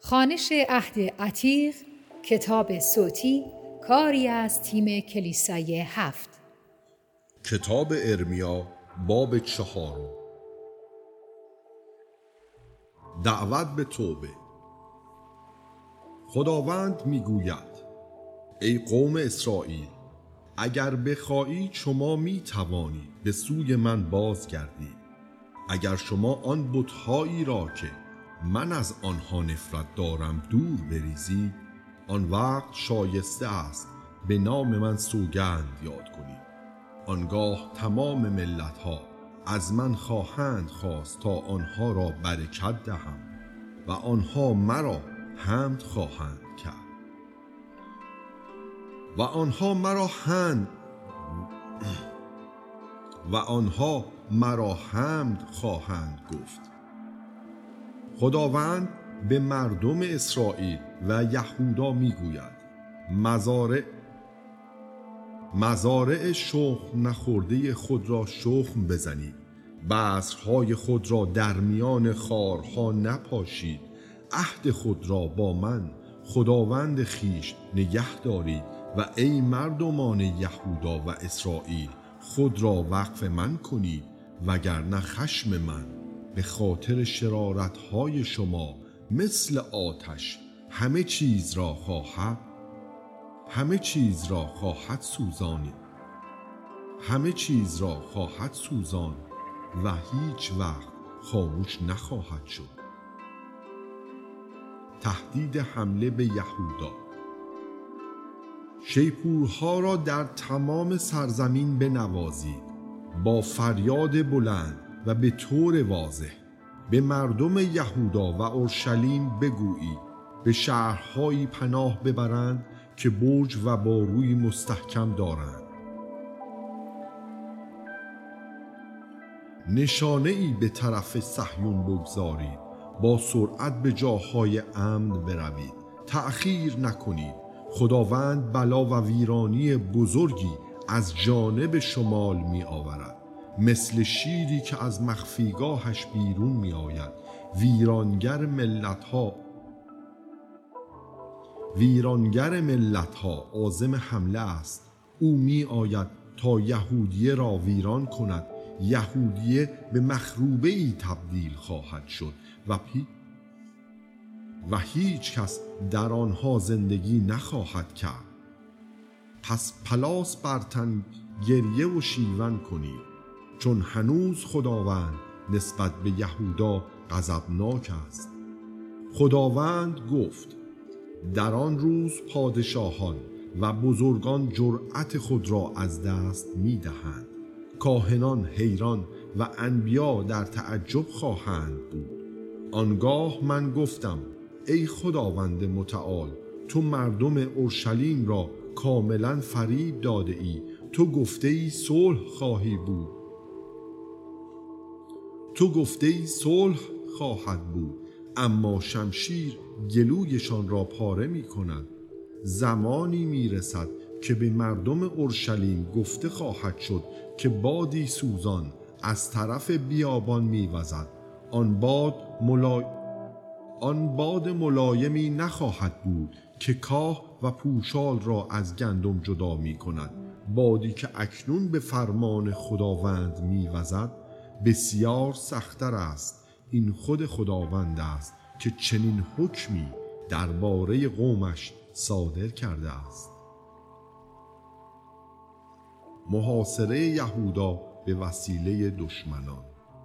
خوانش عهد عتیق، کتاب صوتی، کاری از تیم کلیسای 7. کتاب ارمیا باب 4. دعوت به توبه. خداوند میگوید: ای قوم اسرائیل، اگر بخواهید شما می توانید به سوی من بازگردید. اگر شما آن بت‌هایی را که من از آنها نفرت دارم دور بریزید، آن وقت شایسته است به نام من سوگند یاد کنید. آنگاه تمام ملت‌ها از من خواهند خواست تا آنها را برکت دهم و آنها مرا حمد خواهند کرد و آنها مرا حمد خواهند گفت. خداوند به مردم اسرائیل و یهودا میگوید: مزارع شخم نخورده خود را شخم بزنید، بذرهای خود را در میان خارها نپاشید، عهد خود را با من خداوند خویش نگه دارید و ای مردمان یهودا و اسرائیل، خود را وقف من کنید، وگرنه خشم من به خاطر شرارتهای شما مثل آتش همه چیز را خواهد سوزاند و هیچ وقت خاموش نخواهد شد. تهدید حمله به یهودا. شیپورها را در تمام سرزمین بنوازید با فریاد بلند و به طور واضح. به مردم یهودا و اورشلیم بگویید به شهرهایی پناه ببرند که برج و باروی مستحکم دارند. نشانه ای به طرف صهیون بگذارید، با سرعت به جاهای امن بروید، تأخیر نکنید. خداوند بلا و ویرانی بزرگی از جانب شمال می آورد، مثل شیری که از مخفیگاهش بیرون می آید. ویرانگر ملتها عازم حمله است. او می آید تا یهودیه را ویران کند. یهودیه به مخروبه ای تبدیل خواهد شد و هیچ کس در آنها زندگی نخواهد کرد. پس پلاس بر تن گریه و شیون کنید، چون هنوز خداوند نسبت به یهودا غضبناک است. خداوند گفت: در آن روز پادشاهان و بزرگان جرأت خود را از دست می دهند. کاهنان حیران و انبیا در تعجب خواهند بود. آنگاه من گفتم: ای خداوند متعال، تو مردم اورشلیم را کاملا فریب داده ای. تو گفته ای صلح خواهد بود، اما شمشیر گلویشان را پاره می کند. زمانی می رسد که به مردم اورشلیم گفته خواهد شد که بادی سوزان از طرف بیابان می وزد. آن باد ملایمی نخواهد بود که کاه و پوشال را از گندم جدا می کند. بادی که اکنون به فرمان خداوند می وزد بسیار سخت‌تر است. این خود خداوند است که چنین حکمی درباره قومش صادر کرده است. محاصره یهودا به وسیله دشمنان.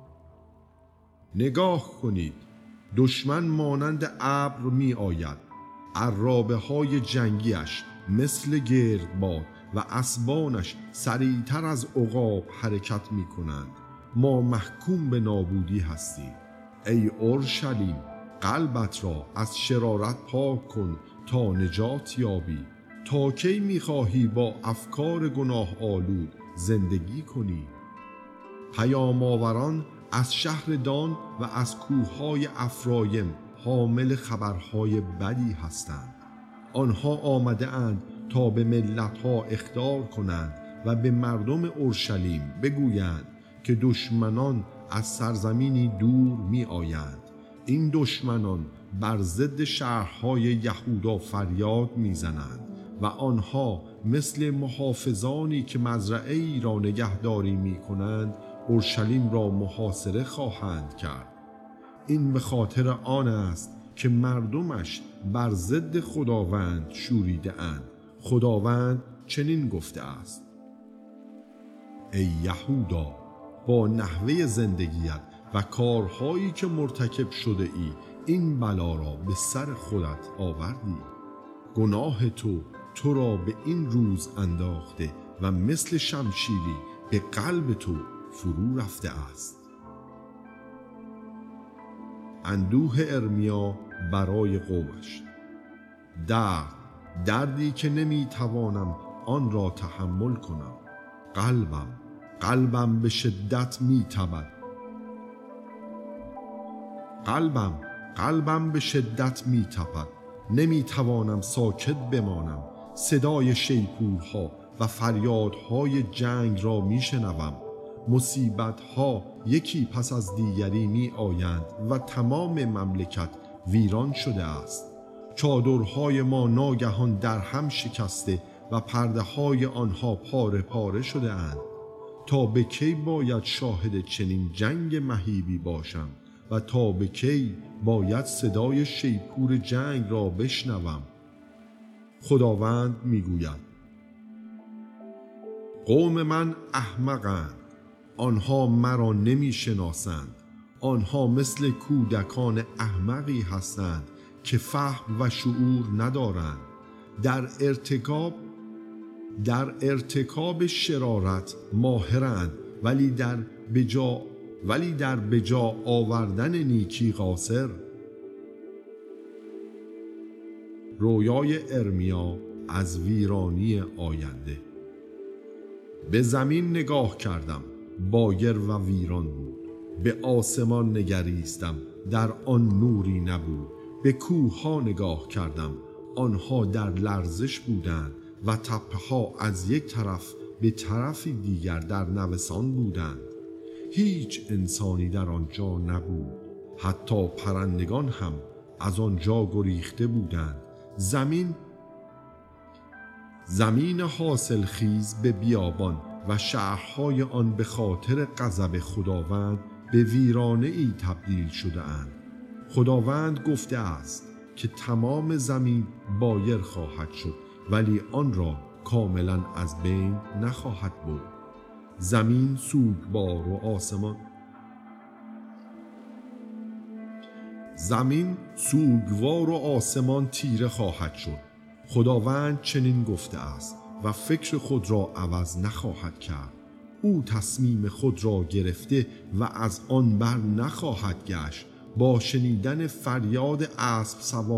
نگاه کنید، دشمن مانند ابر می آید. عرابه های جنگیش مثل گردباد و اسبانش سریعتر از عقاب حرکت می کنند. ما محکوم به نابودی هستیم. ای اورشلیم، قلبت را از شرارت پاک کن تا نجات یابی. تا کی می خواهی با افکار گناه آلود زندگی کنی؟ پیام آوران از شهر دان و از کوههای افرایم حامل خبرهای بدی هستند. آنها آمده اند تا به ملتها اخطار کنند و به مردم اورشلیم بگویند که دشمنان از سرزمینی دور می آیند. این دشمنان بر ضد شهرهای یهودا فریاد میزنند و آنها مثل محافظانی که مزرعه ای را نگهداری میکنند اورشلیم را محاصره خواهند کرد. این به خاطر آن است که مردمش بر ضد خداوند شوریده اند. خداوند چنین گفته است: ای یهودا، با نحوه زندگیت و کارهایی که مرتکب شده ای این بلا را به سر خودت آوردی. گناه تو را به این روز انداخته و مثل شمشیری به قلب تو فرو رفته است. اندوه ارمیا برای قومش. دردی که نمیتوانم آن را تحمل کنم. قلبم به شدت میتپد. قلبم به شدت میتپد. نمیتوانم ساکت بمانم. صدای شیپورها و فریادهای جنگ را میشنوم. مصیبتها یکی پس از دیگری می آیند و تمام مملکت ویران شده است. چادرهای ما ناگهان در هم شکسته و پرده های آنها پاره پاره شده اند. تا به کی باید شاهد چنین جنگ مهیبی باشم و تا به کی باید صدای شیپور جنگ را بشنوم؟ خداوند میگوید: قوم من احمقند، آنها مرا نمی شناسند. آنها مثل کودکان احمقی هستند که فهم و شعور ندارند. در ارتکاب شرارت ماهرند، ولی در بجا آوردن نیکی قاصر. رویای ارمیا از ویرانی آینده. به زمین نگاه کردم، بایر و ویران بود. به آسمان نگریستم، در آن نوری نبود. به کوه‌ها نگاه کردم، آنها در لرزش بودند و تپه‌ها از یک طرف به طرفی دیگر در نوسان بودند. هیچ انسانی در آنجا نبود. حتی پرندگان هم از آنجا گریخته بودند. زمین حاصل خیز به بیابان و شهرهای آن به خاطر غضب خداوند به ویرانه ای تبدیل شده اند. خداوند گفته است که تمام زمین بایر خواهد شد، ولی آن را کاملا از بین نخواهد برد. زمین سوگوار و آسمان تیره خواهد شد. خداوند چنین گفته است و فکر خود را عوض نخواهد کرد. او تصمیم خود را گرفته و از آن بر نخواهد گشت. با شنیدن فریاد اسب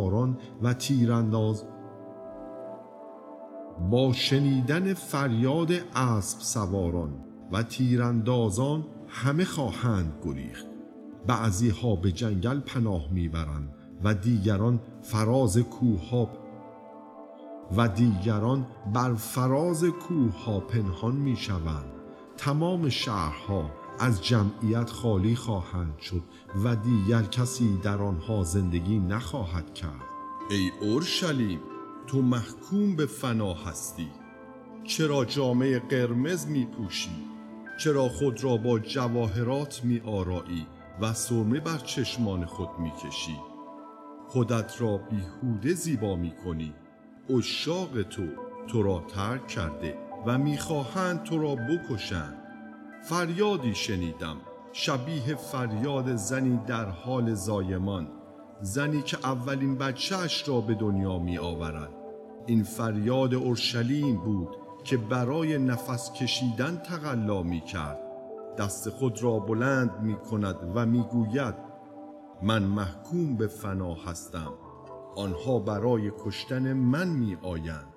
سواران و تیراندازان همه خواهند گریخت. بعضی ها به جنگل پناه میبرند و دیگران بر فراز کوه‌ها پنهان میشوند. تمام شهرها از جمعیت خالی خواهند شد و دیگر کسی در آنها زندگی نخواهد کرد. ای اورشلیم، تو محکوم به فنا هستی. چرا جامه قرمز می پوشی؟ چرا خود را با جواهرات می آرایی و سرمه بر چشمان خود می کشی؟ خودت را بیهوده زیبا می کنی. عشاق تو را ترک کرده و می خواهند تو را بکشند. فریادی شنیدم، شبیه فریاد زنی در حال زایمان، زنی که اولین بچه‌اش را به دنیا می آورد. این فریاد اورشلیم بود که برای نفس کشیدن تقلا می کرد. دست خود را بلند می کند و می گوید: من محکوم به فنا هستم. آنها برای کشتن من می آیند.